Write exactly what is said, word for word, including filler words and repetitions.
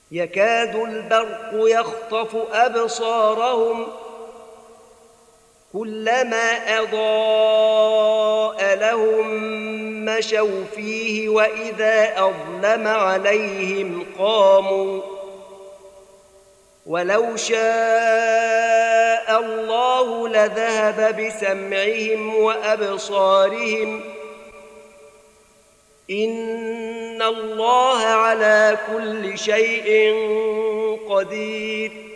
يكاد البرق يخطف أبصارهم كلما أضاء لهم مشوا فيه وإذا أظلم عليهم قاموا ولو شاء الله لذهب بسمعهم وأبصارهم إن الله على كل شيء قدير